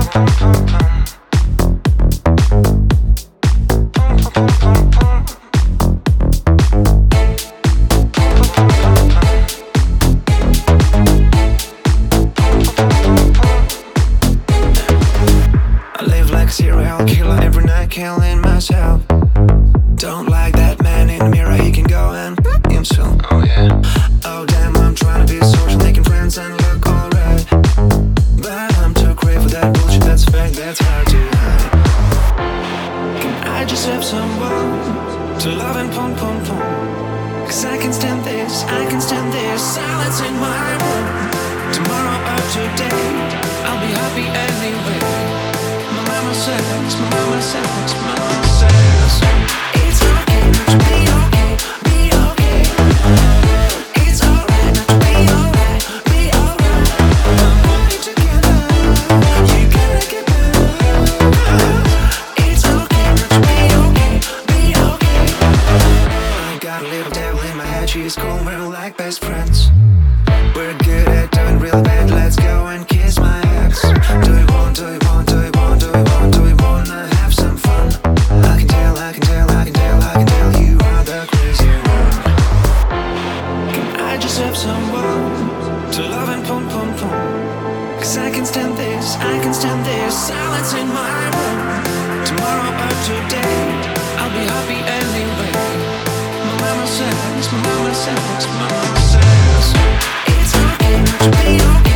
Serial killer every night, killing myself. Don't like that man in the mirror, he can go and himself. Oh yeah. Oh damn, I'm trying to be social, making friends and look alright, but I'm too crazy for that bullshit, that's fake, that's hard to hide. Can I just have someone to love and pum pum pum? Cause I can stand this, I can stand this silence in my room. Tomorrow or today, I'll be happy anyway. My mama says, it's okay not to be okay, be okay. It's alright not to be alright, be alright. Put it together, you gotta get better. It's okay not to be okay, be okay. I got a little devil in my head, she's cool, we're like best friends. We're good at doing real bad, let's go and kiss my ex. Do you want, do you want, do you want, do you want, do you wanna have some fun? I can tell, I can tell, I can tell, I can tell you are the crazy one. Can I just have someone to love and pum pum pum? Cause I can stand this, I can stand this silence in my room. Tomorrow or today, I'll be happy anyway. My mama says, my mama says, my mama says, it's okay not to be okay.